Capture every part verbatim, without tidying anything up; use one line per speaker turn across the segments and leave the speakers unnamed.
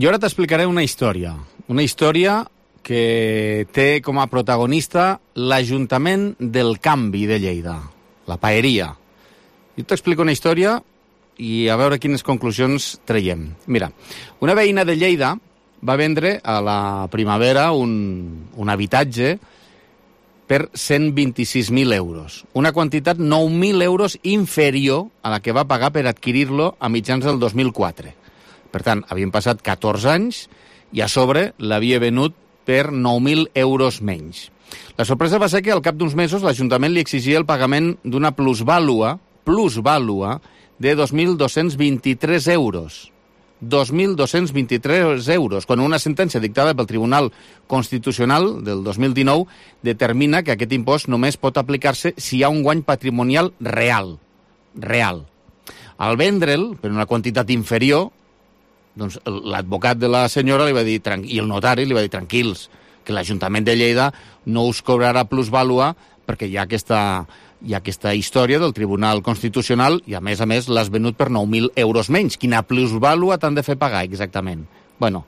Jo ara t'explicaré una història. Una història que té com a protagonista l'Ajuntament del Canvi de Lleida, la paeria. Jo t'explico una història i a veure quines conclusions traiem. Mira, una veïna de Lleida va vendre a la primavera un, un habitatge per cent vint-i-sis mil euros. Una quantitat nou mil euros inferior a la que va pagar per adquirir-lo a mitjans del dos mil quatre. Per tant, havien passat catorze anys i a sobre l'havia venut per nou mil euros menys. La sorpresa va ser que al cap d'uns mesos l'Ajuntament li exigia el pagament d'una plusvàlua, plusvàlua de dos mil dos-cents vint-i-tres euros. dos mil dos-cents vint-i-tres euros, quan una sentència dictada pel Tribunal Constitucional del dos mil dinou determina que aquest impost només pot aplicar-se si hi ha un guany patrimonial real. Real. Al vendre'l, per una quantitat inferior, doncs l'advocat de la senyora li va dir, i el notari li va dir, tranquils, que l'Ajuntament de Lleida no us cobrarà plusvàlua perquè hi ha aquesta, hi ha aquesta història del Tribunal Constitucional i, a més a més, l'has venut per nou mil euros menys. Quina plusvàlua t'han de fer pagar, exactament? Bueno,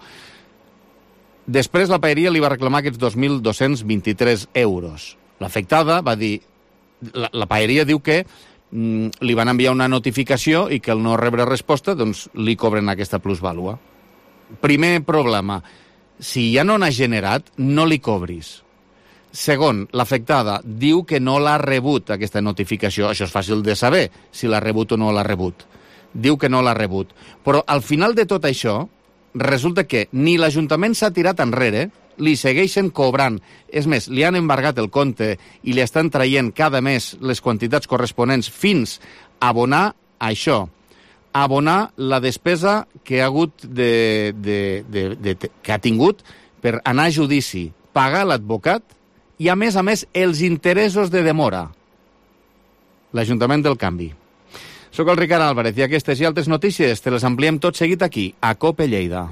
després la paeria li va reclamar aquests dos mil dos-cents vint-i-tres euros. L'afectada va dir... La, la paeria diu que li van enviar una notificació i que al no rebre resposta, doncs li cobren aquesta plusvàlua. Primer problema, si ja no n'ha generat, no li cobris. Segon, l'afectada diu que no l'ha rebut, aquesta notificació. Això és fàcil de saber, si l'ha rebut o no l'ha rebut. Diu que no l'ha rebut. Però al final de tot això, resulta que ni l'Ajuntament s'ha tirat enrere, li segueixen cobrant. És més, li han embargat el compte i li estan traient cada mes les quantitats corresponents fins a abonar això, abonar la despesa que ha hagut de, de, de, de, de, que ha tingut per anar a judici, pagar l'advocat i, a més a més, els interessos de demora. L'Ajuntament del Canvi. Soc el Ricard Álvarez i aquestes i altres notícies te les ampliem tot seguit aquí, a COPE Lleida.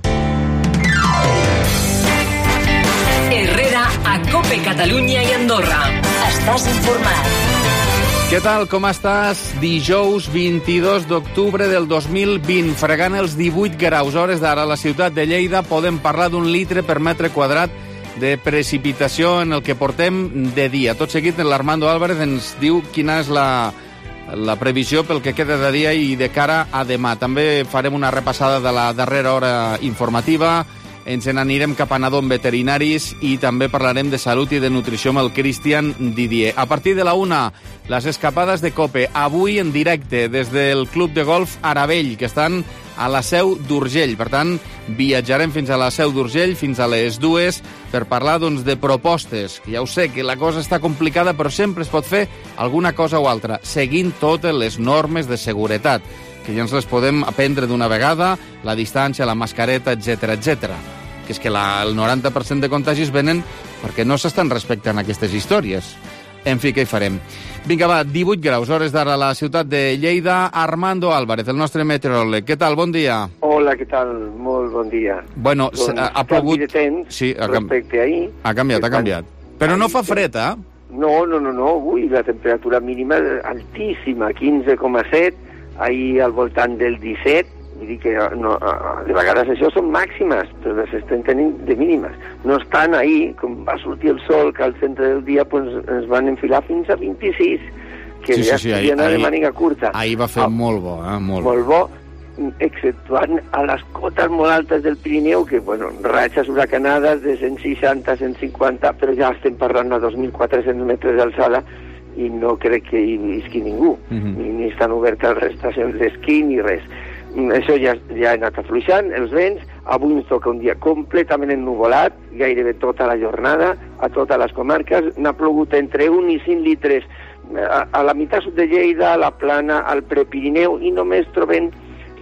Herrera a COPE Catalunya i Andorra. Estàs informat.
Què tal, com estàs? Dijous vint-i-dos d'octubre del dos mil vint, fregant els divuit graus. Hores d'ara a la ciutat de Lleida podem parlar d'un litre per metre quadrat de precipitació en el que portem de dia. Tot seguit, l'Armando Álvarez ens diu quina és la, la previsió pel que queda de dia i de cara a demà. També farem una repassada de la darrera hora informativa. Ens n'anirem cap a Nadó amb veterinaris i també parlarem de salut i de nutrició amb el Cristian Didier. A partir de la una, les escapades de COPE, avui en directe des del Club de Golf Aravell, que estan a la Seu d'Urgell. Per tant, viatjarem fins a la Seu d'Urgell, fins a les dues, per parlar doncs, de propostes. Ja ho sé, que la cosa està complicada, però sempre es pot fer alguna cosa o altra, seguint totes les normes de seguretat, que ja ens les podem aprendre d'una vegada, la distància, la mascareta, etcètera, etcètera. Que és que la, el noranta per cent de contagis venen perquè no s'estan respectant aquestes històries. En fi, què hi farem? Vinga, va, divuit graus, hores d'ara a la ciutat de Lleida. Armando Álvarez, el nostre meteoròleg. Què tal? Bon dia.
Hola, què tal? Molt bon dia.
Bueno, doncs, ha, ha plogut...
Canvi de temps
sí, ha
respecte a ahir.
Ha canviat, ha canviat. Però no fa fred, eh?
No, no, no, no. Avui la temperatura mínima altíssima, quinze coma set, ahir al voltant del disset, vull dir que no, de vegades això són màximes, però les estem tenint de mínimes. No estan ahir, com va sortir el sol, que al centre del dia pues, ens van enfilar fins a vint-i-sis, que
sí,
ja
sí, sí,
ahir, anar
ahir,
de màniga curta.
Ahir va fer ah, molt bo, eh? Molt,
molt bo, exceptuant a les cotes molt altes del Pirineu, que, bueno, ratxes huracanades de cent seixanta a cent cinquanta, però ja estem parlant a dos mil quatre-cents metres d'alçada, i no crec que hi visqui ningú, uh-huh. ni, ni estan obertes les estacions d'esquí ni res. Això ja, ja ha anat afluixant, els vents. Avui ens toca un dia completament ennuvolat, gairebé tota la jornada, a totes les comarques. N'ha plogut entre un i cinc litres a, a la meitat sud de Lleida, a la Plana, al Prepirineu, i només trobem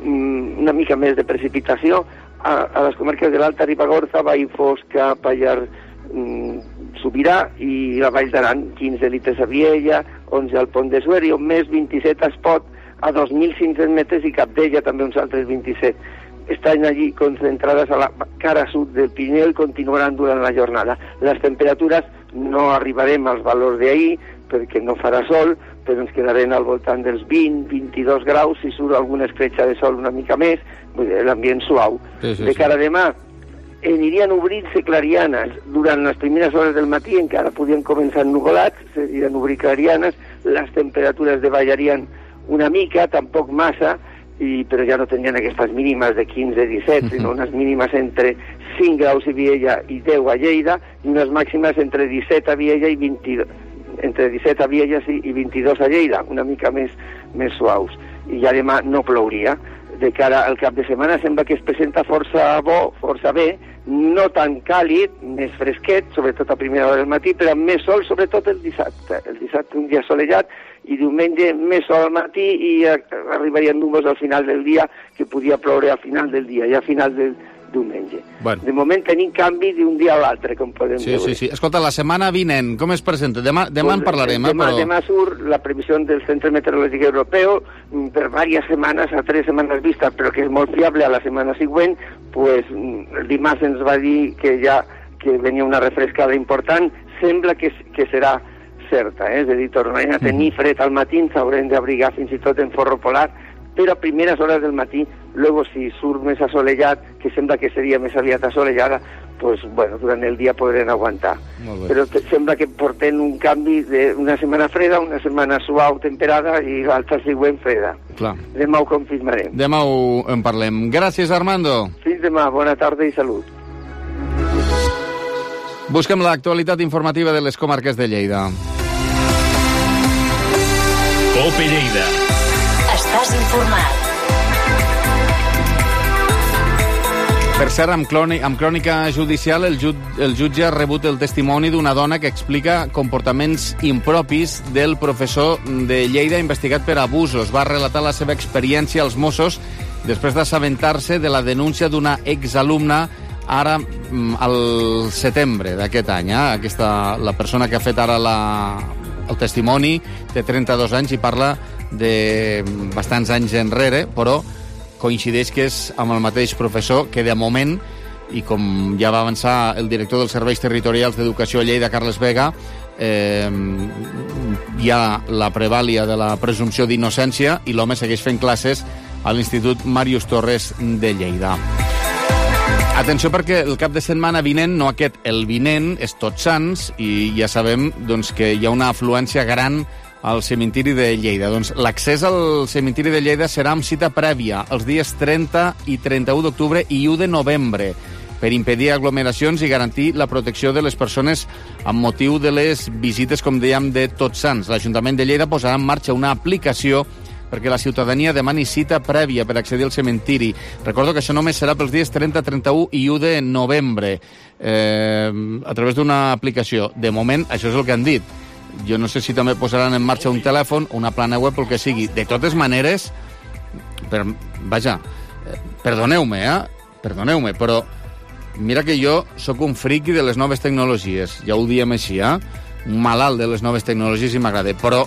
mm, una mica més de precipitació a, a les comarques de l'Alta Ribagorça, Vallfosca, Pallars, mm, Sobirà i la Vall d'Aran, quinze litres a Viella, onze al Pont de Suert i on més vint-i-set a Espot, a dos mil cinc-cents metres i Capdella també uns altres vint-i-set. Estan allí concentrades a la cara sud del Pirineu i continuaran durant la jornada. Les temperatures no arribarem als valors d'ahir, perquè no farà sol, però ens quedarem al voltant dels vint a vint-i-dos graus, si surt alguna escletxa de sol una mica més, l'ambient suau.
Sí, sí,
de cara a demà, anirien obrint-se clarianes. Durant les primeres hores del matí encara podien començar nuvolats, s'anirien obrir clarianes, les temperatures davallarien una mica, tampoc massa, i, però ja no tenien aquestes mínimes de quinze a disset, uh-huh. sinó unes mínimes entre cinc graus a Viella i deu a Lleida, i unes màximes entre disset a Viella i vint-i-dos, entre disset a Viella i vint-i-dos a Lleida, una mica més, més suaus. I ja demà no plouria. De cara al cap de setmana sembla que es presenta força bo, força bé, no tan càlid, més fresquet, sobretot a primera hora del matí, però amb més sol, sobretot el dissabte. El dissabte un dia assolellat, i diumenge més sol al matí i arribarien núvols al final del dia, que podia ploure al final del dia, ja a final del diumenge.
Bueno.
De moment tenim canvi d'un dia a l'altre, com podem
sí,
veure.
Sí, sí. Escolta, la setmana vinent, com es presenta? Demà, demà pues, en parlarem,
demà,
eh? Però...
Demà surt la previsió del Centre Meteorològic Europeu per diverses setmanes, a tres setmanes vistes, però que és molt fiable a la setmana següent. Pues, el dimarts ens va dir que ja que venia una refrescada important. Sembla que, que serà certa, eh? És a dir, tornarem a tenir fred al matí, ens haurem d'abrigar fins i tot en forro polar, però a primeres hores del matí, luego si surt més assolellat, que sembla que seria més aviat assolellada, pues, bueno, durant el dia podrem aguantar. Però sembla que portem un canvi d'una setmana freda, una setmana suau, temperada, i l'altra següent freda.
Clar.
Demà ho confirmarem.
Demà ho en parlem. Gràcies, Armando.
Fins demà, bona tarda i salut.
Busquem l'actualitat informativa de les comarques de Lleida.
Cope Lleida. Estàs informat.
Per cert, amb, clònica, amb crònica judicial, el, jut, el jutge ha rebut el testimoni d'una dona que explica comportaments impropis del professor de Lleida investigat per abusos. Va relatar la seva experiència als Mossos després d'assabentar-se de la denúncia d'una exalumna ara al setembre d'aquest any. Eh? Aquesta, la persona que ha fet ara la, el testimoni té trenta-dos anys i parla de bastants anys enrere, però coincideix que és amb el mateix professor que de moment, i com ja va avançar el director dels Serveis Territorials d'Educació a Lleida, Carles Vega, eh, hi ha la prevàlia de la presumpció d'innocència i l'home segueix fent classes a l'Institut Màrius Torres de Lleida. Atenció, perquè el cap de setmana vinent, no aquest, el vinent, és Tots Sants, i ja sabem doncs, que hi ha una afluència gran al cementiri de Lleida. Doncs l'accés al cementiri de Lleida serà amb cita prèvia els dies trenta i trenta-u d'octubre i u de novembre per impedir aglomeracions i garantir la protecció de les persones amb motiu de les visites, com dèiem, de Tots Sants. L'Ajuntament de Lleida posarà en marxa una aplicació perquè la ciutadania demani cita prèvia per accedir al cementiri. Recordo que això només serà pels dies trenta, trenta-u i u de novembre eh, a través d'una aplicació. De moment, això és el que han dit. Jo no sé si també posaran en marxa un telèfon, una plana web, o el que sigui. De totes maneres, per, vaja, perdoneu-me, eh? Perdoneu-me, però mira que jo sóc un friqui de les noves tecnologies, ja ho diem així, eh? Un malalt de les noves tecnologies i m'agrada, però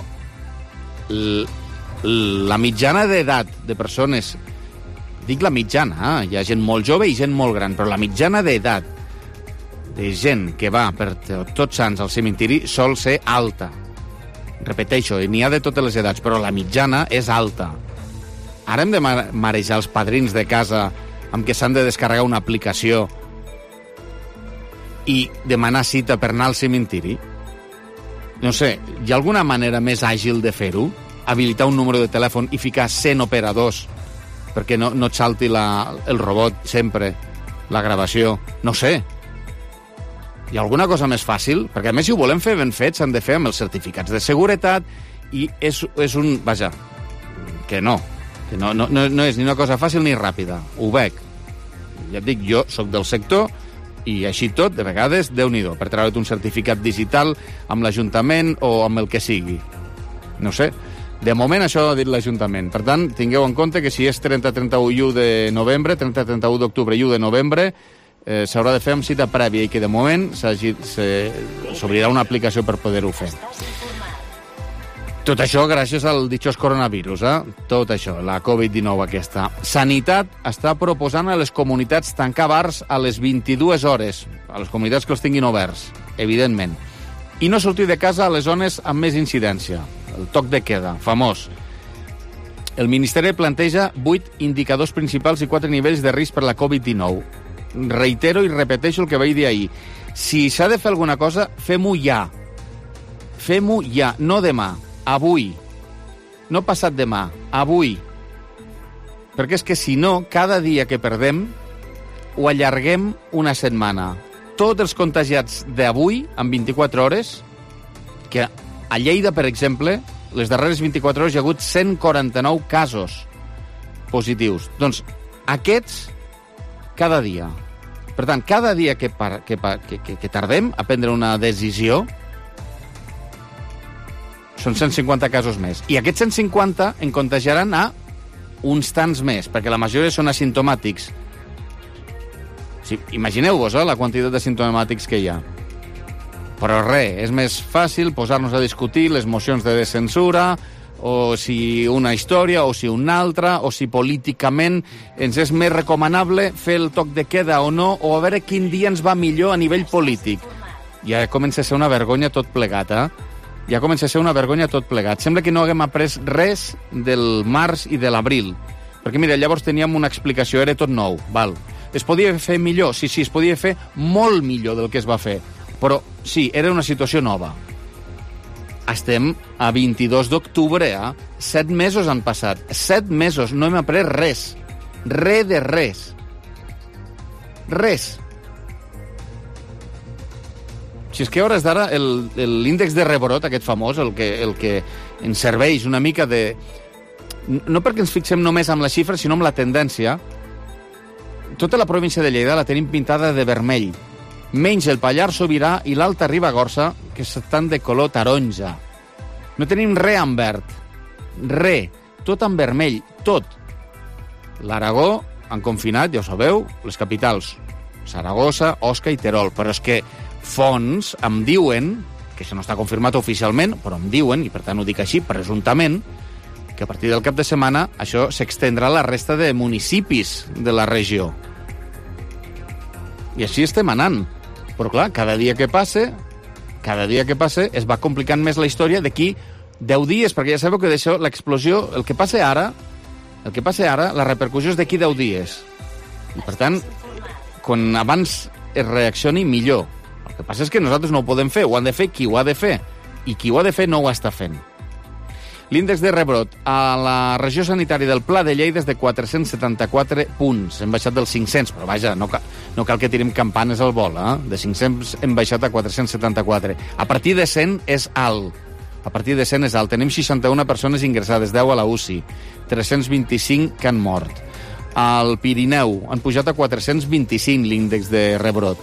l, la mitjana d'edat de persones, dic la mitjana, eh? Hi ha gent molt jove i gent molt gran, però la mitjana d'edat de gent que va per Tots Sants al cementiri sol ser alta. Repeteixo, n'hi ha de totes les edats, però la mitjana és alta. Ara hem de marejar els padrins de casa amb què s'han de descarregar una aplicació i demanar cita per anar al cementiri? No sé, hi ha alguna manera més àgil de fer-ho? Habilitar un número de telèfon i ficar cent operadors perquè no, no et salti la, el robot sempre, la gravació? No sé. Hi ha alguna cosa més fàcil? Perquè, a més, si ho volem fer ben fet, s'han de fer amb els certificats de seguretat i és, és un... Vaja, que no. Que no, no, no és ni una cosa fàcil ni ràpida. Ho veig. Ja et dic, jo sóc del sector i així tot, de vegades, Déu-n'hi-do, per treure't un certificat digital amb l'Ajuntament o amb el que sigui. No sé. De moment això ha dit l'Ajuntament. Per tant, tingueu en compte que si és trenta, trenta-u i u de novembre, trenta, trenta-u d'octubre i u de novembre, Eh, s'haurà de fer amb cita prèvia i que de moment s'obrirà una aplicació per poder-ho fer. Tot això gràcies al ditxós coronavirus, eh? Tot això, la covid dinou aquesta. Sanitat està proposant a les comunitats tancar bars a les vint-i-dues hores, a les comunitats que els tinguin oberts, evidentment. i no sortir de casa a les zones amb més incidència. El toc de queda, famós. El Ministeri planteja vuit indicadors principals i quatre nivells de risc per la covid dinou. Reitero i repeteixo el que vaig dir ahir. Si s'ha de fer alguna cosa, fem-ho ja. Fem-ho ja, no demà, avui. No passat demà, avui. Perquè és que si no, cada dia que perdem ho allarguem una setmana. Tots els contagiats d'avui, en vint-i-quatre hores, que a Lleida, per exemple, les darreres vint-i-quatre hores hi ha hagut cent quaranta-nou casos positius. Doncs aquests, cada dia. Per tant, cada dia que, par, que, que, que, que tardem a prendre una decisió, són cent cinquanta casos més. I aquests cent cinquanta en contagiaran a uns tants més, perquè la majoria són asimptomàtics. Sí, imagineu-vos eh, la quantitat de simptomàtics que hi ha. Però res, és més fàcil posar-nos a discutir les mocions de censura, o si una història, o si una altra, o si políticament ens és més recomanable fer el toc de queda o no, o a veure quin dia ens va millor a nivell polític. Ja comença a ser una vergonya tot plegat, eh? Ja comença a ser una vergonya tot plegat. Sembla que no haguem après res del març i de l'abril. Perquè, mira, llavors teníem una explicació, era tot nou, val? Es podia fer millor? Sí, sí, es podia fer molt millor del que es va fer. Però, sí, era una situació nova. Estem a vint-i-dos d'octubre, eh? Set mesos han passat. Set mesos, no hem après res. Re de res. Res. Si és que a hores d'ara l'índex de rebrot, aquest famós, el que, el que ens serveix una mica de... No perquè ens fixem només amb les xifres, sinó amb la tendència. Tota la província de Lleida la tenim pintada de vermell. Menys el Pallars Sobirà i l'Alta Ribagorça, que estan de color taronja. No tenim res en verd. Re. Tot en vermell. Tot. L'Aragó han confinat, ja ho sabeu, les capitals. Saragossa, Osca i Terol. Però és que fonts em diuen, que això no està confirmat oficialment, però em diuen, i per tant ho dic així, presumptament, que a partir del cap de setmana això s'extendrà a la resta de municipis de la regió. I així estem anant. Però clar, cada dia que passe, cada dia que passe es va complicant més la història d'aquí deu dies, perquè ja sabeu que d'això l'explosió, el que passa ara, el que passa ara, la repercussió és d'aquí deu dies. I per tant, quan abans es reaccioni, millor. El que passa és que nosaltres no ho podem fer, ho han de fer qui ho ha de fer. I qui ho ha de fer no ho està fent. L'índex de rebrot a la regió sanitària del Pla de Lleida és de quatre-cents setanta-quatre punts. Hem baixat dels cinc-cents, però vaja, no cal, no cal que tirem campanes al vol. Eh? De cinc-cents hem baixat a quatre-cents setanta-quatre. A partir de cent és alt. A partir de cent és alt. Tenim seixanta-una persones ingressades, deu a la U C I, tres-cents vint-i-cinc que han mort. Al Pirineu han pujat a quatre-cents vint-i-cinc l'índex de rebrot.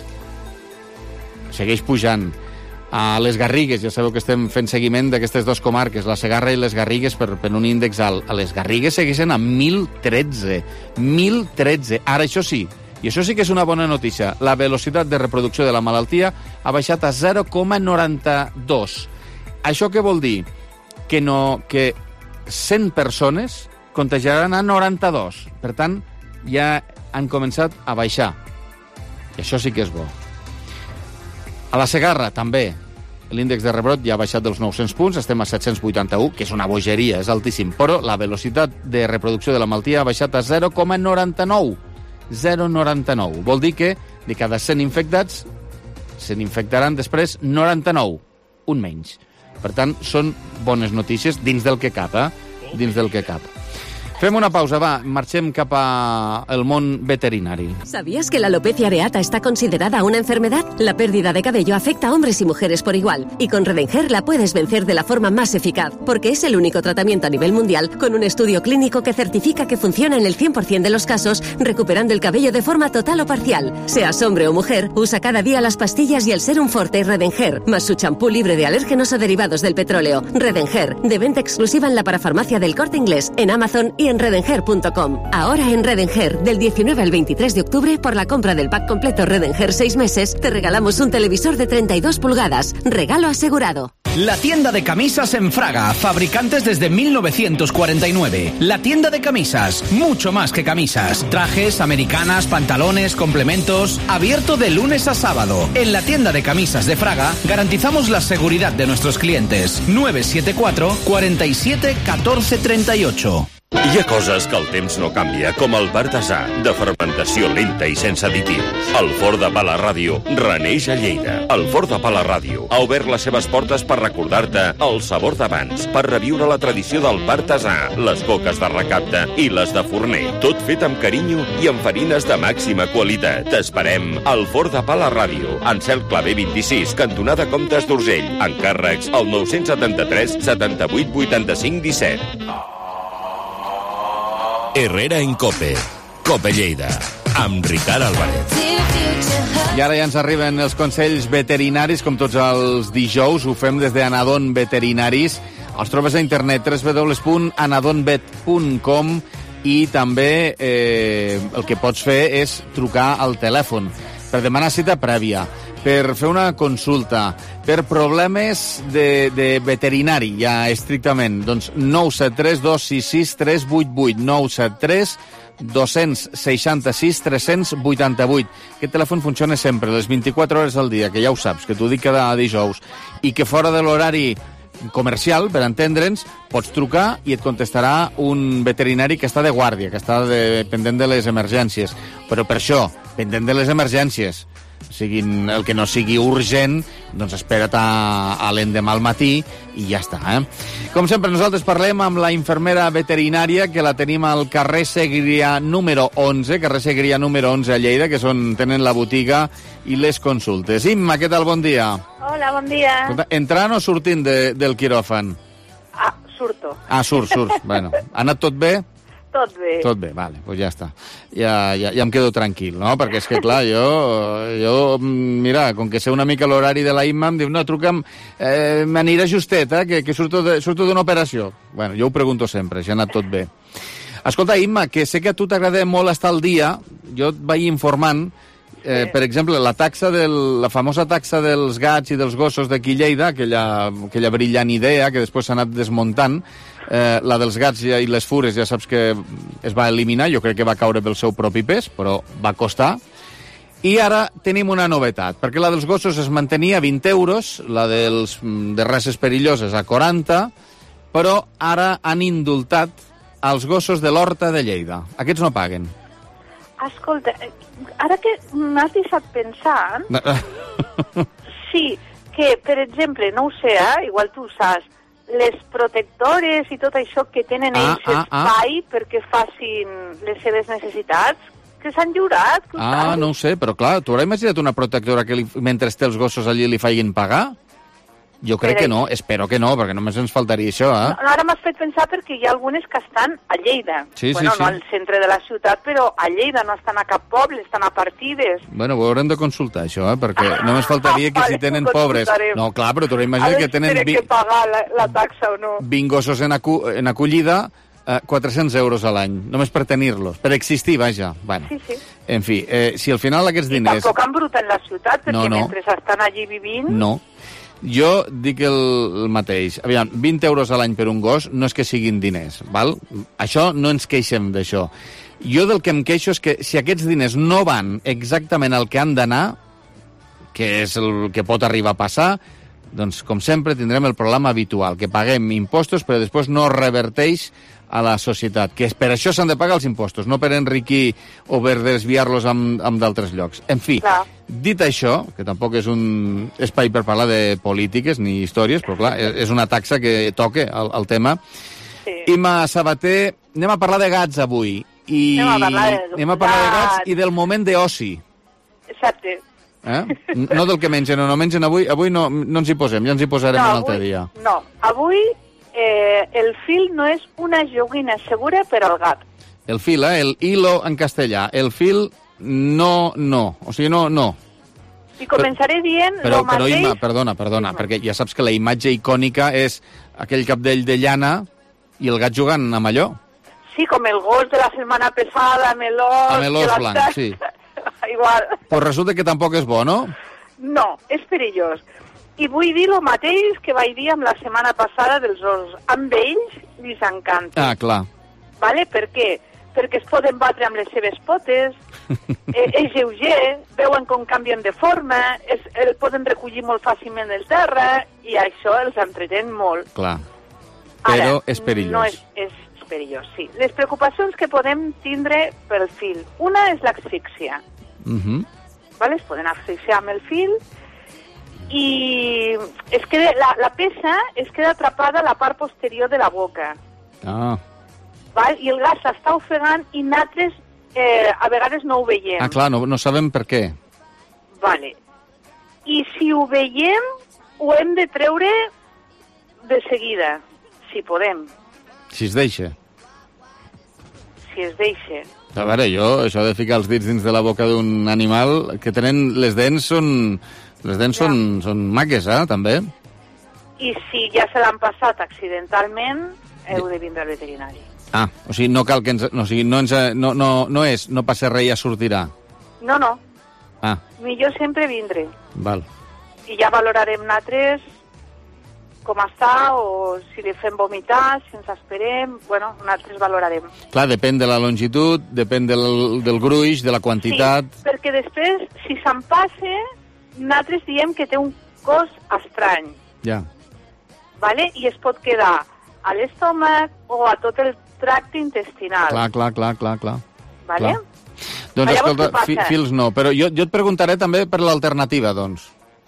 Segueix pujant. A les Garrigues, ja sabeu que estem fent seguiment d'aquestes dues comarques, la Segarra i les Garrigues, per, per un índex alt. A les Garrigues segueixen a mil tretze. mil tretze. Ara, això sí, i això sí que és una bona notícia, la velocitat de reproducció de la malaltia ha baixat a zero coma noranta-dos. Això què vol dir? Que, no, que cent persones contagiaran a noranta-dos. Per tant, ja han començat a baixar. I això sí que és bo. A la Segarra, també, l'índex de rebrot ja ha baixat dels nou-cents punts, estem a set-cents vuitanta-u, que és una bogeria, és altíssim, però la velocitat de reproducció de la malaltia ha baixat a zero coma noranta-nou. zero coma noranta-nou. Vol dir que de cada cent infectats se n'infectaran després noranta-nou, un menys. Per tant, són bones notícies dins del que cap, eh? Dins del que cap. Fem una pausa, va, marxem cap al món veterinari.
¿Sabías que la alopecia areata está considerada una enfermedad? La pérdida de cabello afecta a hombres y mujeres por igual, y con Redenher la puedes vencer de la forma más eficaz, porque es el único tratamiento a nivel mundial con un estudio clínico que certifica que funciona en el cien por ciento de los casos, recuperando el cabello de forma total o parcial. Seas hombre o mujer, usa cada día las pastillas y el Serum Forte Redenher, más su champú libre de alérgenos o derivados del petróleo. Redenher, de venta exclusiva en la parafarmacia del Corte Inglés, en Amazon y en redenher punto com. Ahora en Redenher, del diecinueve al veintitrés de octubre, por la compra del pack completo Redenher seis meses, te regalamos un televisor de treinta y dos pulgadas. Regalo asegurado.
La tienda de camisas en Fraga, fabricantes desde mil novecientos cuarenta y nueve. La tienda de camisas, mucho más que camisas. Trajes, americanas, pantalones, complementos. Abierto de lunes a sábado. En la tienda de camisas de Fraga garantizamos la seguridad de nuestros clientes. nueve siete cuatro, cuarenta y siete, catorce treinta y ocho.
Hi ha coses que el temps no canvia, com el Bartasà, de fermentació lenta i sense additius. El Fort de Pala Ràdio reneix a Lleida. El Fort de Pala Ràdio ha obert les seves portes per recordar-te el sabor d'abans, per reviure la tradició del Bartasà, les coques de recapte i les de forner. Tot fet amb carinyo i amb farines de màxima qualitat. T'esperem al Fort de Pala Ràdio, en Cel Clavé vint-i-sis, cantonada Comtes d'Urgell. Encàrrecs al nou setanta-tres, setanta-vuit, vuitanta-cinc, disset. Herrera en Cope, Cope Lleida, amb Ricard Álvarez.
I ara ja ens arriben els consells veterinaris, com tots els dijous, ho fem des d'Anadon Veterinaris. Els trobes a internet, w w w punt anadonvet punt com, i també eh, el que pots fer és trucar al telèfon per demanar cita prèvia, per fer una consulta, per problemes de, de veterinari, ja estrictament, doncs nou set tres, dos sis sis, tres vuit vuit, nou set tres, dos seixanta-sis, tres vuitanta-vuit. Aquest telèfon funciona sempre, les vint-i-quatre hores al dia, que ja ho saps, que t'ho dic cada dijous, i que fora de l'horari comercial, per entendre'ns, pots trucar i et contestarà un veterinari que està de guàrdia, que està de, pendent de les emergències. Però per això, pendent de les emergències, siguin el que no sigui urgent, doncs espera't a, a l'endemà al matí i ja està, eh? Com sempre, nosaltres parlem amb la infermera veterinària, que la tenim al carrer Segrià número onze, carrer Segrià número onze a Lleida, que és on tenen la botiga i les consultes. Imma, què tal? Bon dia.
Hola, bon dia.
Entrant o sortint de, del quiròfan?
Ah, surto.
Ah, surt, surt. Bueno, ha anat tot bé?
Tot bé.
Tot bé, vale, doncs ja està. Ja, ja, ja em quedo tranquil, no? Perquè és que, clar, jo, jo mira, com que sé una mica l'horari de la Imma, em diu, no, truca'm, eh, m'anirà justet, eh, que, que surto de, surto d'una operació. Bueno, jo ho pregunto sempre, si ha anat tot bé. Escolta, Imma, que sé que a tu t'agrada molt estar al dia, jo et vaig informant, eh, sí. Per exemple, la taxa del, la famosa taxa dels gats i dels gossos d'aquí Lleida, aquella, aquella brillant idea que després s'ha anat desmuntant, Eh, la dels gats i les fures ja saps que es va eliminar, jo crec que va caure pel seu propi pes, però va costar. I ara tenim una novetat, perquè la dels gossos es mantenia a vint euros, la dels, de races perilloses a quaranta, però ara han indultat els gossos de l'Horta de Lleida. Aquests no paguen.
Escolta, ara que m'has deixat pensant, sí, que, per exemple, no ho sé, eh? Igual tu ho saps, les protectores i tot això que tenen ah, ells ah, espai ah. perquè facin les seves necessitats, que s'han lliurat. Que
ah, no ho sé, però clar, tu ara imagina't una protectora que li, mentre té els gossos allí li facin pagar? Jo crec però... que no, espero que no, perquè només ens faltaria això, eh?
No, ara m'has fet pensar perquè hi ha algunes que estan a Lleida.
Sí,
bueno,
sí, sí.
No al centre de la ciutat, però a Lleida, no estan a cap poble, estan a partides.
Bueno, ho haurem de consultar, això, eh? Perquè ah, només faltaria que vale, si tenen pobres... No, clar, però tu imagina't que tenen...
vi... que pagar la, la taxa o no.
vint gossos en, acu... en acollida, eh, quatre-cents euros a l'any, només per tenir-los, per existir, vaja. Bueno,
sí, sí.
En fi, eh, si al final aquests diners...
I tampoc embruten la ciutat, perquè
no, no.
mentre estan allí vivint...
No. Jo dic el, el mateix. Aviam, vint euros a l'any per un gos no és que siguin diners, val? Això no ens queixem d'això. Jo del que em queixo és que si aquests diners no van exactament al que han d'anar, que és el que pot arribar a passar, doncs, com sempre, tindrem el problema habitual, que paguem impostos però després no reverteix a la societat, que per això s'han de pagar els impostos, no per enriquir o per desviar-los amb, amb d'altres llocs. En fi, clar. Dit això, que tampoc és un espai per parlar de polítiques ni històries, però clar, és una taxa que toca el, el tema. Sí. Imma Sabater, anem a parlar de gats avui. I
anem a parlar de,
anem a parlar de gats i del moment d'oci.
Exacte.
Eh? No del que mengen o no mengen avui, avui no, no ens hi posem, ja ens hi posarem no, un altre
avui,
dia.
No, avui eh, el fil no és una joguina segura per al gat.
El fil, eh? El hilo en castellà. El fil, no, no. O sigui, no, no.
I començaré dient
però,
lo
però,
mateix...
Imma, perdona, perdona, perquè ja saps que la imatge icònica és aquell capdell de llana i el gat jugant amb allò.
Sí, com el gos de la setmana passada, amb l'os...
Amb l'os blanc, sí.
Igual.
Pues resulta que tampoc és bo, no?
No, és perillós. I vull dir el mateix que vaig dir amb la setmana passada dels os. Amb ells li encanta.
Ah, clar.
Vale? Per què? Perquè es poden batre amb les seves potes, eh, és lleuger, veuen com canvien de forma, es, el poden recollir molt fàcilment del terra, i això els entretén molt.
Clar. Però
Ara,
és perillós.
No és, és perillós, sí. Les preocupacions que podem tindre pel fil. Una és l'asfíxia.
Uh-huh.
Vale? Es poden asfixiar amb el fil, i es queda, la, la peça es queda atrapada a la part posterior de la boca.
Ah.
Val? I el gas s'està ofegant i nosaltres eh, a vegades no ho veiem.
Ah, clar, no, no sabem per què.
Vale. I si ho veiem, ho hem de treure de seguida, si podem.
Si es deixa.
Si es deixa.
A veure, jo, això de ficar els dits dins de la boca d'un animal que tenen... Les dents són... Les dents ja. són, són maques, eh, també.
I si ja se l'han passat accidentalment, heu de vindre al veterinari.
Ah, o sigui, no cal que ens... No, o sigui, no, ens, no, no, no és, no passa res i ja sortirà.
No, no.
Ah.
Millor sempre vindre.
Val.
I ja valorarem nosaltres com està, o si li fem vomitar, si ens esperem... Bueno, nosaltres valorarem.
Clar, depèn de la longitud, depèn del, del gruix, de la quantitat...
Sí, perquè després, si se'n passa, nosaltres diem que té un cos estrany.
Ja.
Vale? I es pot quedar a l'estómac o a tot el tracte intestinal.
Clar, clar, clar, clar, clar.
Vale?
Clar. Doncs escolta, fi, fils no, però jo, jo et preguntaré també per l'alternativa, doncs.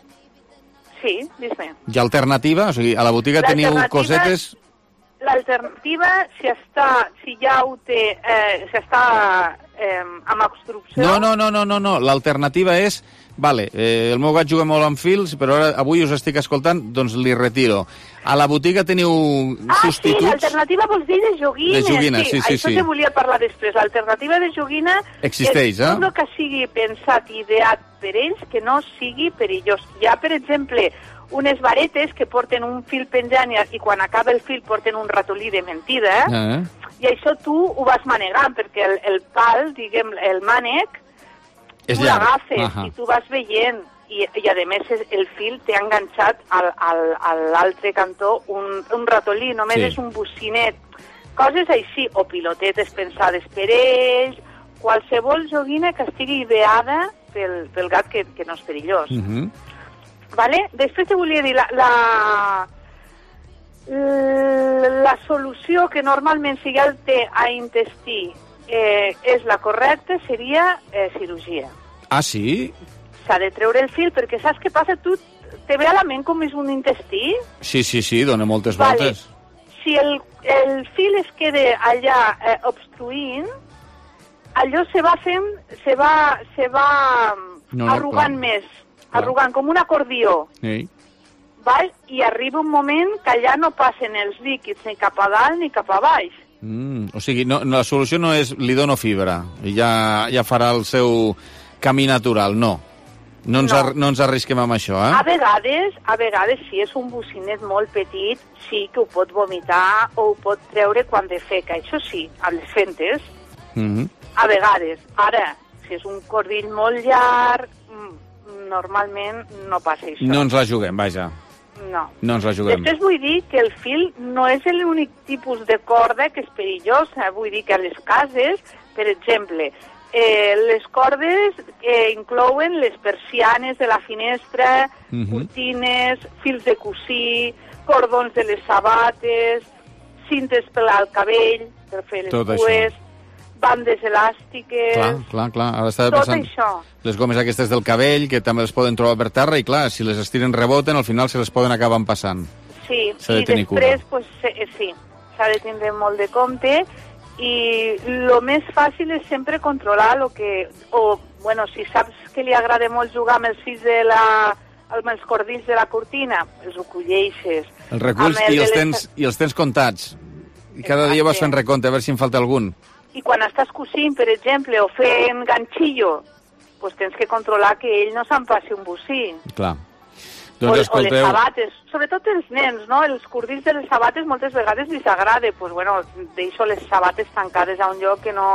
Sí, dis-me.
I alternativa? O sigui, a la botiga teniu cosetes...
L'alternativa, si està, si ja ho té, eh, si està eh, amb obstrucció...
No, no, no, no, no, no. L'alternativa és... Vale, eh, el meu gat juga molt amb fils, però ara, avui us estic escoltant, doncs li retiro. A la botiga teniu
ah,
substituts...
Ah, sí, l'alternativa vols dir de joguines.
De joguines, sí, sí, sí.
Això
sí.
te volia parlar després. L'alternativa de joguina...
Existeix,
és
eh?
tot el que sigui pensat i ideat per ells que no sigui perillós. Hi ha, per exemple, unes varetes que porten un fil penjant i quan acaba el fil porten un ratolí de mentida,
eh?
I això tu ho vas manegant, perquè el, el pal, diguem, el mànec,
és
tu
llarg.
l'agafes
uh-huh.
i tu vas veient, i, i a més el fil té enganxat al, al, a l'altre cantó un, un ratolí, només sí. És un bocinet, coses així, o pilotetes pensades per ells, qualsevol joguina que estigui ideada pel, pel gat que, que no és perillós.
Uh-huh.
Vale? Després te volia dir, la, la, la solució que normalment si ja el té a intestí eh, és la correcta seria eh, cirurgia.
Ah, sí?
S'ha de treure el fil, perquè saps què passa? Tu te ve a la ment com és un intestí?
Sí, sí, sí, dona moltes
vale.
voltes.
Si el, el fil es queda allà eh, obstruint, allò se va fent, se va, se va no, no, arrugant clar. més, clar. arrugant com un acordió.
Sí.
Val? I arriba un moment que allà no passen els líquids ni cap a dalt ni cap a baix.
Mm, o sigui, no, no, la solució no és li dono fibra i ja, ja farà el seu camí natural, no. No ens, no. Ar, no ens arrisquem amb això, eh?
A vegades, a vegades, si és un bocinet molt petit, sí que ho pot vomitar o ho pot treure quan defeca. Això sí, a les fentes.
Mm-hmm.
A vegades. Ara, si és un cordill molt llarg, normalment no passa això.
No ens la juguem, vaja.
No.
No ens la juguem.
Després vull dir que el fil no és l'únic tipus de corda que és perillosa. Vull dir que a les cases, per exemple, eh, les cordes eh, inclouen les persianes de la finestra, uh-huh. cortines, fils de cosir, cordons de les sabates, cintes per al cabell, per fer les
tot
cues,
això.
Bandes elàstiques...
Clar, clar, clar. Ara estava
tot
pensant...
això.
Les gomes aquestes del cabell, que també les poden trobar per terra, i clar, si les estiren reboten, al final se les poden acabar empassant.
Sí,
s'ha de
i
tenir
després,
cura.
Pues, eh, sí, s'ha de tindre molt de compte, i el més fàcil és sempre controlar el que... O, bueno, si saps que li agrada molt jugar amb els fills de la... amb els cordills de la cortina, els ho colleixes.
Els reculls i, els
les...
tens, i els tens comptats. I cada Exacte. dia vas fent recompte, a veure si en falta algun.
I quan estàs cosint, per exemple, o fent ganxillo, pues tens que controlar que ell no se'n passi un bocí.
Clar.
Doncs o, escolteu... o les sabates, sobretot els nens, no? Els cordills de les sabates moltes vegades li s'agrada, pues bueno, deixo les sabates tancades a un lloc que no,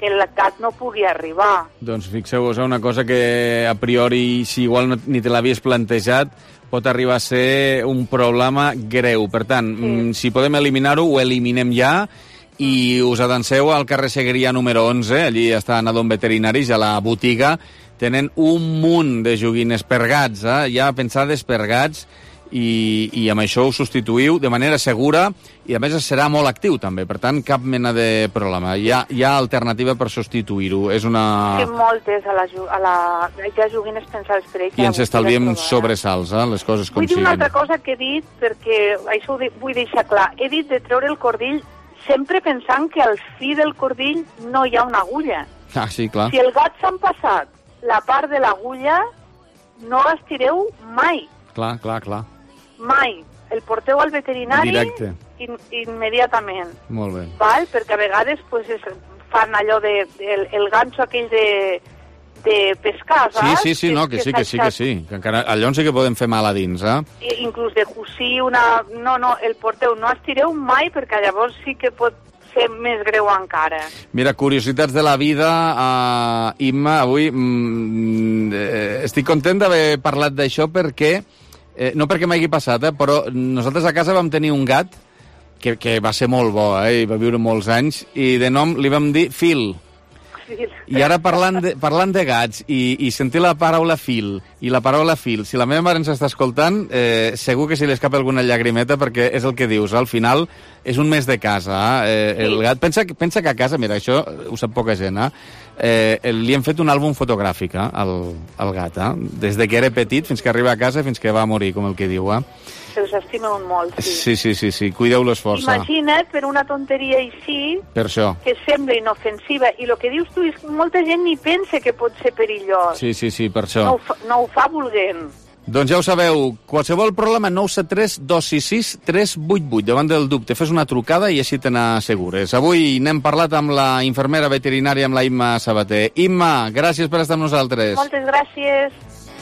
que el gat no pugui arribar.
Doncs fixeu-vos, una cosa que a priori, si igual no, ni te l'havies plantejat, pot arribar a ser un problema greu. Per tant, sí. si podem eliminar-ho, ho eliminem ja, i us atanseu al carrer Segrià número onze, allí està Nadon Veterinaris, a la botiga. Tenen un munt de joguines per gats, eh? ja pensades per gats, i, i amb això ho substituïu de manera segura, i a més serà molt actiu també, per tant cap mena de problema. Hi ha, hi ha alternativa per substituir-ho. És una...
Sí, moltes a la, a la... hi ha joguines pensades per ell.
I ens estalviem sobresalts, eh? Les coses com
vull dir
siguin.
una altra cosa que he dit, perquè això ho de, vull deixar clar. He dit de treure el cordill sempre pensant que al fi del cordill no hi ha una agulla.
Ah, sí, clar.
Si el gat s'han passat la part de l'agulla, no l'estireu mai.
Clar, clar, clar.
Mai. El porteu al veterinari in, immediatament.
Molt bé.
Val? Perquè a vegades pues, es, fan allò de, de el, el ganxo aquell de, de pescar, saps?
Sí, sí, sí, no, que, que sí, que sí, que sí. Que encara, allò sí que podem fer mal a dins, eh?
I, inclús de cosir una... No, no, el porteu no estireu mai, perquè llavors sí que pot ser més greu encara.
Mira, curiositats de la vida, uh, Imma, avui mm, eh, estic content d'haver parlat d'això perquè, eh, no perquè m'hagi passat, eh, però nosaltres a casa vam tenir un gat que, que va ser molt bo, eh, i va viure molts anys, i de nom li vam dir Phil. I ara parlant de, parlant de gats i, i sentir la paraula fil i la paraula fil, si la meva mare ens està escoltant, eh, segur que se li escapa alguna llagrimeta, perquè és el que dius, al final és un mes de casa, eh, el gat. Pensa, pensa que a casa, mira, això ho sap poca gent, eh, eh, li hem fet un àlbum fotogràfic eh, al, al gat, eh, des de que era petit fins que arriba a casa fins que va morir, com el que diu, eh.
Se'ls estima un molt, sí.
Sí, sí, sí, sí. Cuideu-los força.
Imagina't, per una tonteria així,
per això,
que sembla inofensiva, i el que dius tu és que molta gent ni pensa que pot ser perillós.
Sí, sí, sí, per això.
No ho fa, no ho fa volent.
Doncs ja ho sabeu, qualsevol problema, nou set tres dos sis sis tres vuit vuit. Davant del dubte, fes una trucada i així te n'assegures. Avui n'hem parlat amb la infermera veterinària, amb la Imma Sabater. Imma, gràcies per estar amb nosaltres.
Moltes gràcies.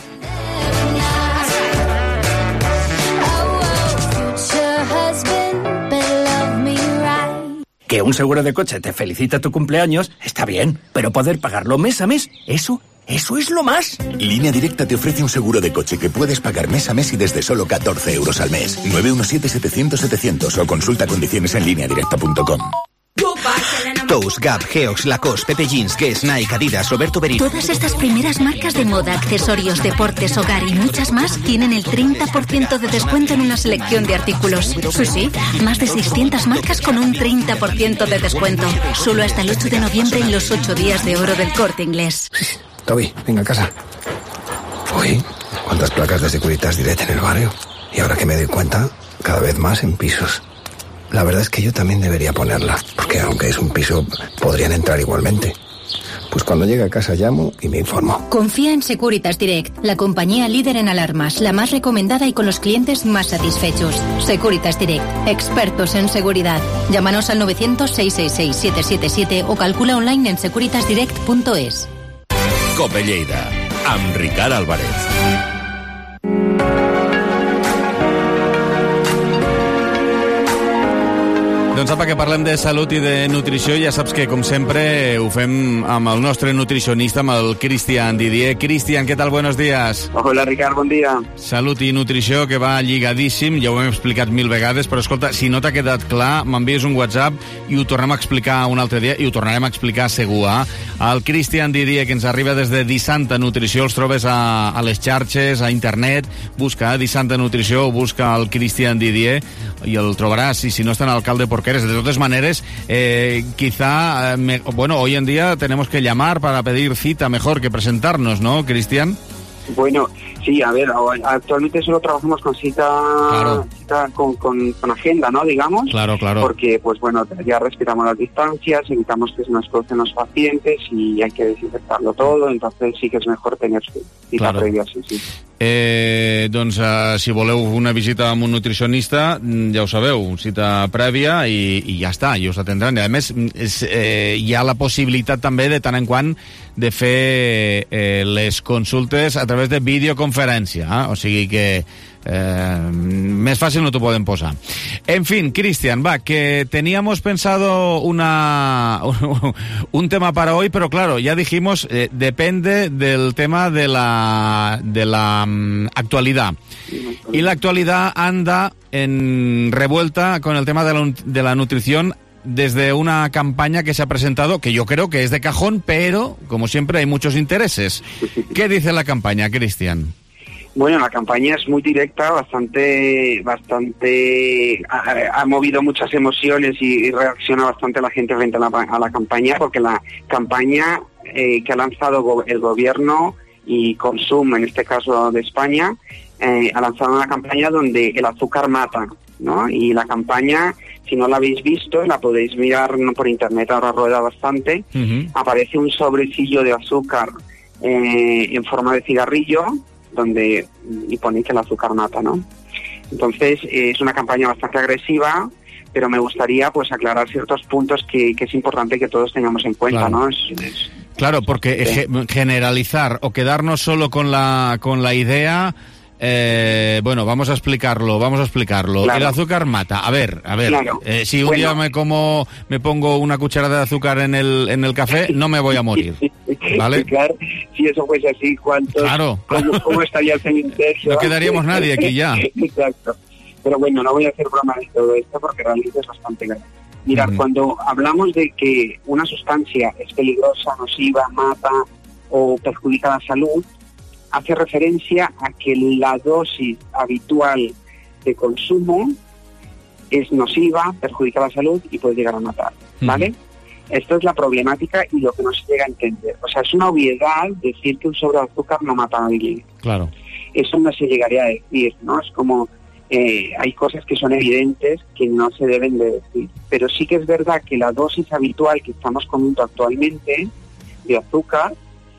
Que un seguro de coche te felicita tu cumpleaños, está bien, pero poder pagarlo mes a mes, eso, eso es lo más.
Línea Directa te ofrece un seguro de coche que puedes pagar mes a mes y desde solo catorce euros al mes. nueve uno siete setecientos setecientos o consulta condiciones en línea directa punto com.
Tous, Gap, Geox, Lacoste, Pepe Jeans, Guess, Nike, Adidas, Roberto Berito.
Todas estas primeras marcas de moda, accesorios, deportes, hogar y muchas más tienen el treinta por ciento de descuento en una selección de artículos. Sí, sí, más de seiscientas marcas con un treinta por ciento de descuento. Solo hasta el ocho de noviembre en los ocho días de oro del Corte Inglés.
Toby, venga a casa. Uy, cuántas placas de Securitas Direct en el barrio. Y ahora que me doy cuenta, cada vez más en pisos. La verdad es que yo también debería ponerla, porque aunque es un piso, podrían entrar igualmente. Pues cuando llegue a casa llamo y me informo.
Confía en Securitas Direct, la compañía líder en alarmas, la más recomendada y con los clientes más satisfechos. Securitas Direct, expertos en seguridad. Llámanos al nueve cero cero, seis seis seis, siete siete siete o calcula online en securitas direct punto es.
Cope Lleida, amb Ricard Álvarez.
Doncs apa, que parlem de salut i de nutrició. Ja saps que, com sempre, ho fem amb el nostre nutricionista, amb el Cristian Didier. Cristian, què tal? Buenos días.
Hola, Ricard, bon dia.
Salut i nutrició, que va lligadíssim, ja ho hem explicat mil vegades, però escolta, si no t'ha quedat clar, m'envies un WhatsApp i ho tornem a explicar un altre dia, i ho tornarem a explicar segur, eh? El Cristian Didier, que ens arriba des de Dissanta Nutrició, els trobes a, a les xarxes, a internet, busca eh, Dissanta Nutrició, busca el Cristian Didier, i el trobaràs, i si no està en Alcalde Porqueres. De todas maneras, eh, quizá, eh, me, bueno, hoy en día tenemos que llamar para pedir cita mejor que presentarnos, ¿no, Cristian?
Bueno, sí, a ver, actualmente solo trabajamos con cita, claro. cita con, con, con agenda, ¿no? Digamos.
Claro, claro.
Porque, pues bueno, ya respetamos las distancias, evitamos que se nos crucen los pacientes y hay que desinfectarlo todo, entonces sí que es mejor tener cita claro. previa, sí, sí.
Eh, doncs, uh, si voleu una visita amb un nutricionista, ja ho sabeu, cita prèvia i, i ja està, i us atendran. I a més, és, eh, hi ha la possibilitat també de tant en quant de fer eh, les consultes a través de videoconferència, eh? O sigui que Eh, més fàcil no t'ho podem posar. En fin, Cristian, va, que teníamos pensado una un tema para hoy, pero claro, ya dijimos, eh, depende del tema de la de la um, actualidad. Y la actualidad anda en revuelta con el tema de la, de la nutrición desde una campaña que se ha presentado, que yo creo que es de cajón, pero, como siempre, hay muchos intereses. ¿Qué dice la campaña, Cristian?
Bueno, la campaña es muy directa, bastante, bastante, ha, ha movido muchas emociones y, y reacciona bastante la gente frente a la, a la campaña, porque la campaña eh, que ha lanzado go, el gobierno y Consum, en este caso de España, eh, ha lanzado una campaña donde el azúcar mata, ¿no? Y la campaña, si no la habéis visto, la podéis mirar no por internet, ahora rueda bastante. Uh-huh. Aparece un sobrecillo de azúcar eh, en forma de cigarrillo, donde y pone que el azúcar mata, ¿no? Entonces eh, es una campaña bastante agresiva, pero me gustaría pues aclarar ciertos puntos que, que es importante que todos tengamos en cuenta, claro. ¿no? Es, es,
claro, porque sí. generalizar o quedarnos solo con la con la idea. Eh, bueno, vamos a explicarlo, vamos a explicarlo. Claro. El azúcar mata. A ver, a ver. Claro. Eh, si un bueno. día me como, me pongo una cucharada de azúcar en el en el café, no me voy a morir, ¿vale?
Claro. Si eso fuese así, ¿cuántos?
Claro.
¿Cómo, cómo estaría el cementerio?
No quedaríamos nadie aquí ya.
Exacto. Pero bueno, no voy a hacer broma de todo esto porque realmente es bastante grave. Mirad, mm. cuando hablamos de que una sustancia es peligrosa, nociva, mata o perjudica la salud, hace referencia a que la dosis habitual de consumo es nociva, perjudica la salud y puede llegar a matar, ¿vale? Uh-huh. Esto es la problemática y lo que no se llega a entender. O sea, es una obviedad decir que un sobre de azúcar no mata a alguien.
Claro.
Eso no se llegaría a decir, ¿no? Es como, eh, hay cosas que son evidentes que no se deben de decir. Pero sí que es verdad que la dosis habitual que estamos comiendo actualmente de azúcar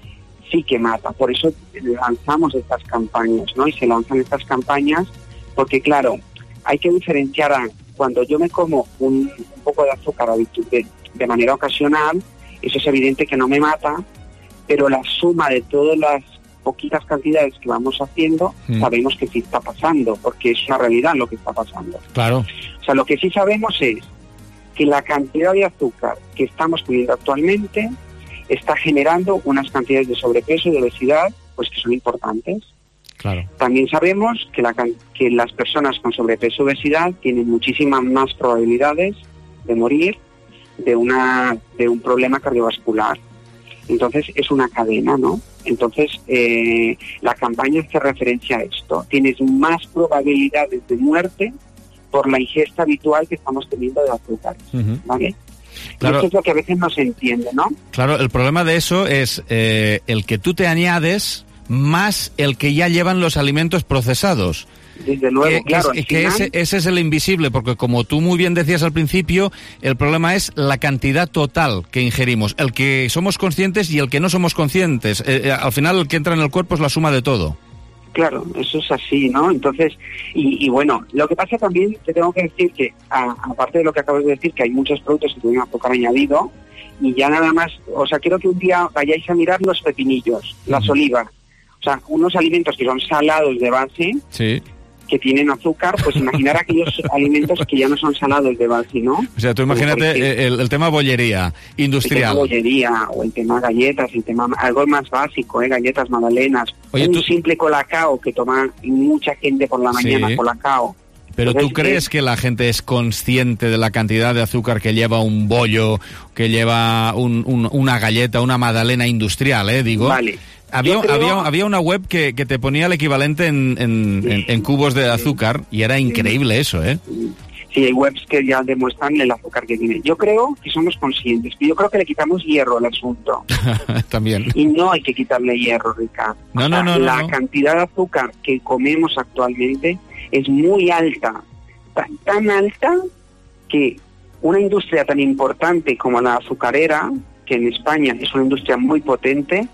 sí que mata. Por eso lanzamos estas campañas, ¿no? Y se lanzan estas campañas porque, claro, hay que diferenciar a cuando yo me como un, un poco de azúcar de, de manera ocasional, eso es evidente que no me mata, pero la suma de todas las poquitas cantidades que vamos haciendo, mm. sabemos que sí está pasando, porque es una realidad lo que está pasando.
Claro.
O sea, lo que sí sabemos es que la cantidad de azúcar que estamos comiendo actualmente está generando unas cantidades de sobrepeso y de obesidad pues que son importantes.
Claro.
También sabemos que, la, que las personas con sobrepeso y obesidad tienen muchísimas más probabilidades de morir de, una, de un problema cardiovascular. Entonces es una cadena, ¿no? Entonces eh, la campaña hace referencia a esto. Tienes más probabilidades de muerte por la ingesta habitual que estamos teniendo de azúcar, uh-huh. ¿vale? Claro. Y eso es lo que a veces no se entiende, ¿no?
Claro, el problema de eso es eh, el que tú te añades más el que ya llevan los alimentos procesados.
Desde luego,
que,
claro.
Es, que final... ese, ese es el invisible, porque como tú muy bien decías al principio, el problema es la cantidad total que ingerimos, el que somos conscientes y el que no somos conscientes. Eh, eh, al final el que entra en el cuerpo es la suma de todo.
Claro, eso es así, ¿no? Entonces, y, y bueno, lo que pasa también, te tengo que decir que, a, aparte de lo que acabas de decir, que hay muchos productos que tienen azúcar añadido, y ya nada más, o sea, quiero que un día vayáis a mirar los pepinillos, uh-huh. las olivas, o sea, unos alimentos que son salados de base,
sí.
que tienen azúcar, pues imaginar aquellos alimentos que ya no son salados de base, ¿no?
O sea, tú imagínate el, el tema bollería industrial.
El tema bollería, o el tema galletas, el tema algo más básico, ¿eh? Galletas, magdalenas, Oye, un tú... simple colacao que toma mucha gente por la mañana, sí. colacao.
Pero Entonces, ¿tú crees eh... que la gente es consciente de la cantidad de azúcar que lleva un bollo, que lleva un, un, una galleta, una magdalena industrial, eh? Digo.
Vale.
Había,
creo...
había, había una web que, que te ponía el equivalente en, en, en, en cubos de azúcar y era increíble eso, ¿eh?
Sí, hay webs que ya demuestran el azúcar que tiene. Yo creo que somos conscientes, pero yo creo que le quitamos hierro al asunto.
También.
Y no hay que quitarle hierro, Ricardo.
No,
o
sea,
no, no,
La
no. cantidad de azúcar que comemos actualmente es muy alta. Tan, tan alta que una industria tan importante como la azucarera, que en España es una industria muy potente,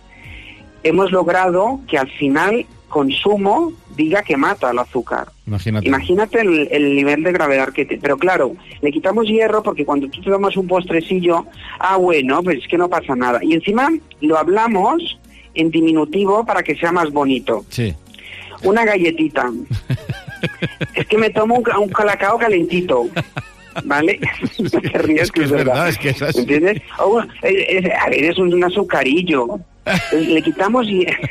hemos logrado que al final consumo diga que mata el azúcar.
Imagínate.
Imagínate el, el nivel de gravedad que te... Pero claro, le quitamos hierro porque cuando tú te tomas un postrecillo, ah, bueno, pues es que no pasa nada. Y encima lo hablamos en diminutivo para que sea más bonito.
Sí.
Una galletita. Es que me tomo un, un colacao calentito, ¿vale? No te ríes,
es que es verdad, verdad, es que es así.
¿Entiendes? Oh, es, es, a ver, es un, un azucarillo. Le quitamos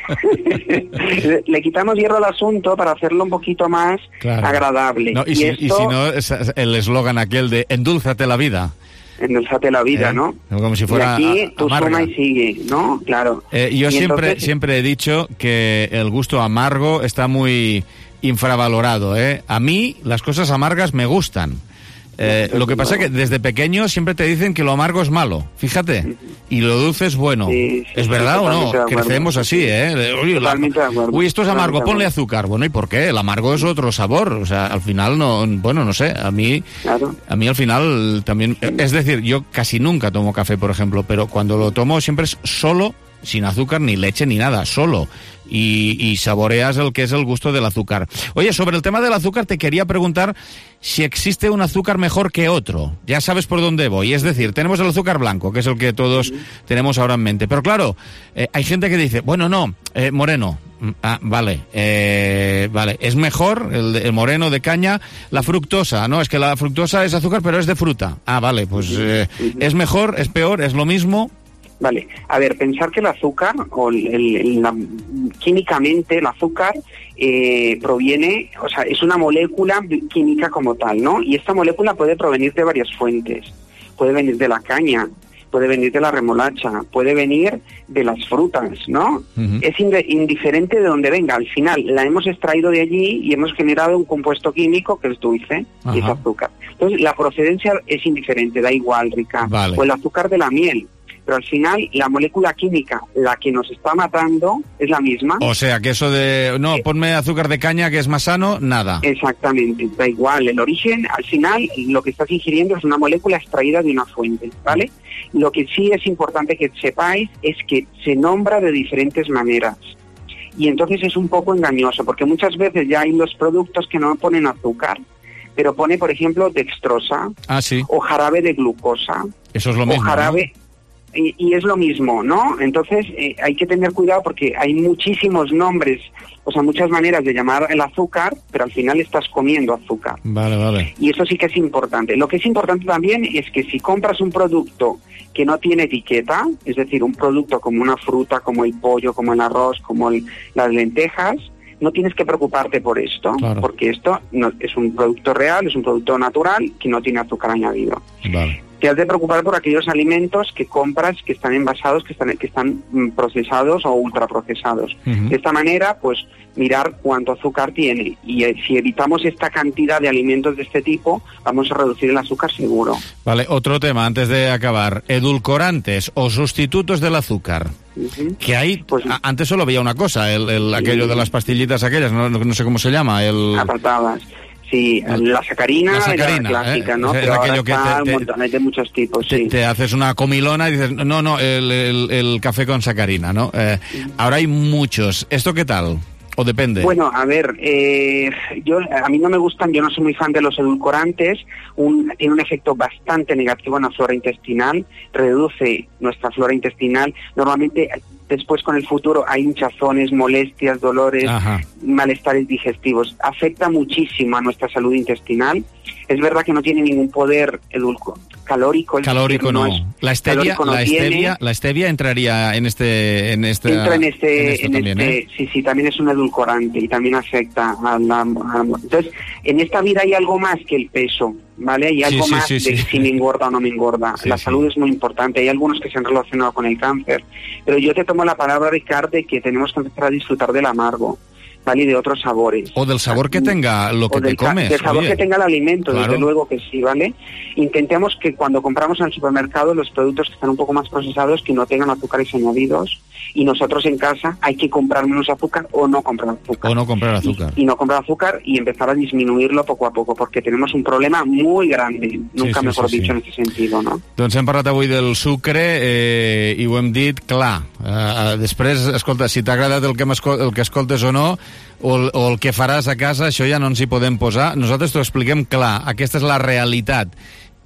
le quitamos hierro al asunto para hacerlo un poquito más claro. agradable.
No, y,
y,
si,
esto,
y si no, es el eslogan aquel de endúlzate la vida.
Endulzate la vida, ¿Eh? ¿no?
Como si fuera
y aquí
a,
tú suma y sigue, ¿no? Claro.
Eh, yo
y
siempre
entonces...
siempre he dicho que el gusto amargo está muy infravalorado, ¿eh? A mí las cosas amargas me gustan. Eh, lo que pasa es que desde pequeño siempre te dicen que lo amargo es malo, fíjate, y lo dulce es bueno. Sí, sí, ¿Es verdad o no? Crecemos así, ¿eh? Uy, la... Uy, esto es amargo, ponle azúcar. Bueno, ¿y por qué? El amargo es otro sabor, o sea, al final no, bueno, no sé, a mí, claro. a mí al final también, es decir, yo casi nunca tomo café, por ejemplo, pero cuando lo tomo siempre es solo, sin azúcar, ni leche, ni nada, solo. Y, y saboreas el que es el gusto del azúcar. Oye, sobre el tema del azúcar te quería preguntar si existe un azúcar mejor que otro. Ya sabes por dónde voy. Es decir, tenemos el azúcar blanco, que es el que todos uh-huh. tenemos ahora en mente. Pero claro, eh, hay gente que dice, bueno, no, eh, moreno. Ah, vale, eh, vale. Es mejor el, el moreno de caña, la fructosa. No, es que la fructosa es azúcar, pero es de fruta. Ah, vale, pues eh, es mejor, es peor, es lo mismo.
Vale, a ver, pensar que el azúcar, o el, el, la, químicamente el azúcar eh, proviene, o sea, es una molécula química como tal, ¿no? Y esta molécula puede provenir de varias fuentes. Puede venir de la caña, puede venir de la remolacha, puede venir de las frutas, ¿no? Uh-huh. Es ind- indiferente de dónde venga. Al final la hemos extraído de allí y hemos generado un compuesto químico que es dulce, uh-huh. y es azúcar. Entonces, la procedencia es indiferente, da igual, Rica. Vale. O el azúcar de la miel. Pero al final la molécula química, la que nos está matando, es la misma.
O sea, que eso de, no, ponme azúcar de caña que es más sano, nada.
Exactamente, da igual. El origen, al final, lo que estás ingiriendo es una molécula extraída de una fuente, ¿vale? Lo que sí es importante que sepáis es que se nombra de diferentes maneras. Y entonces es un poco engañoso, porque muchas veces ya hay los productos que no ponen azúcar, pero pone, por ejemplo, dextrosa,
ah, sí.
o jarabe de glucosa.
Eso es lo mismo,
o jarabe... ¿no? Y, y es lo mismo, ¿no? Entonces eh, hay que tener cuidado porque hay muchísimos nombres, o sea, muchas maneras de llamar el azúcar, pero al final estás comiendo azúcar.
Vale, vale.
Y eso sí que es importante. Lo que es importante también es que si compras un producto que no tiene etiqueta, es decir, un producto como una fruta, como el pollo, como el arroz, como el, las lentejas, no tienes que preocuparte por esto, claro. porque esto no, es un producto real, es un producto natural que no tiene azúcar añadido.
Vale.
Te has de preocupar por aquellos alimentos que compras que están envasados, que están que están procesados o ultraprocesados. Uh-huh. De esta manera, pues mirar cuánto azúcar tiene. Y eh, si evitamos esta cantidad de alimentos de este tipo, vamos a reducir el azúcar seguro.
Vale, otro tema antes de acabar. Edulcorantes o sustitutos del azúcar. Uh-huh. Que hay, pues, a, antes solo había una cosa, el, el aquello sí. de las pastillitas aquellas, no, no sé cómo se llama. El...
Apartadas. Sí, la sacarina, la sacarina la clásica, ¿eh? ¿no?
Es
Pero ahora
que
está
te, te,
un montón, hay de muchos tipos,
te,
sí.
Te haces una comilona y dices, no, no, el, el, el café con sacarina, ¿no? Eh, ahora hay muchos. ¿Esto qué tal? ¿O depende?
Bueno, a ver, eh, yo a mí no me gustan, yo no soy muy fan de los edulcorantes. Un, tiene un efecto bastante negativo en la flora intestinal, reduce nuestra flora intestinal. Normalmente, después con el futuro hay hinchazones, molestias, dolores, Ajá. malestares digestivos. Afecta muchísimo a nuestra salud intestinal. Es verdad que no tiene ningún poder edulco, calórico.
Calórico no.
no es,
la stevia,
no
la stevia, la stevia entraría en este, en este.
Entra en este,
en,
en
también,
este,
¿eh?
sí, sí, también es un edulcorante y también afecta a la, a, entonces, en esta vida hay algo más que el peso, ¿vale? Hay algo
sí, sí,
más
sí,
de
sí.
si me engorda o no me engorda.
Sí,
la
sí.
salud es muy importante. Hay algunos que se han relacionado con el cáncer, pero yo te tomo la palabra, Ricardo, de que tenemos que empezar a disfrutar del amargo, ¿vale? Y de otros sabores.
O del sabor que tenga lo que
o del
te comes.
Del sabor
oye.
que tenga el alimento,
Claro.
desde luego que sí, ¿vale? Intentemos que cuando compramos en el supermercado los productos que están un poco más procesados, que no tengan azúcares añadidos, y nosotros en casa hay que comprar menos azúcar o no comprar azúcar.
O no comprar azúcar.
Y, y no comprar azúcar y empezar a disminuirlo poco a poco, porque tenemos un problema muy grande, nunca
sí,
mejor
sí,
dicho
sí.
en este sentido, no?
Doncs hem parlat avui del sucre eh, i ho hem dit clar. Eh, després, escolta, si t'ha agradat el que, el que escoltes o no, o el, o el que faràs a casa, això ja no ens hi podem posar. Nosaltres t'ho expliquem clar. Aquesta és la realitat.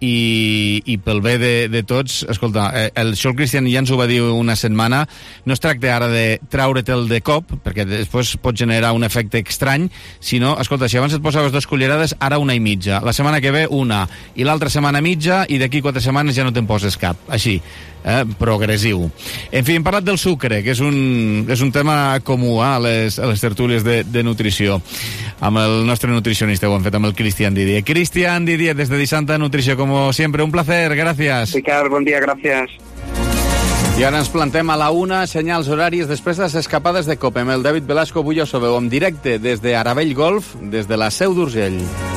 i, i pel bé de, de tots, escolta, el, això el Cristian ja ens ho va dir una setmana, no es tracta ara de traure'l de cop, perquè després pot generar un efecte estrany, sinó, escolta, si abans et posaves dues cullerades, ara una i mitja, la setmana que ve una, i l'altra setmana mitja, i d'aquí quatre setmanes ja no te'n poses cap, així, eh, progressiu. En fi, hem parlat del sucre, que és un, és un tema comú eh, a, les, a les tertúlies de, de nutrició, amb el nostre nutricionista, ho hem fet amb el Cristian Didier. Cristian Didier, des de Disanta Nutrició, como siempre, un placer, gracias.
Ricard, bon dia, gràcies.
I ara ens plantem a la una, senyals horaris després de les escapades de COPE amb el David Velasco. Avui ja ho sabeu, en directe des de Aravell Golf, des de la Seu d'Urgell.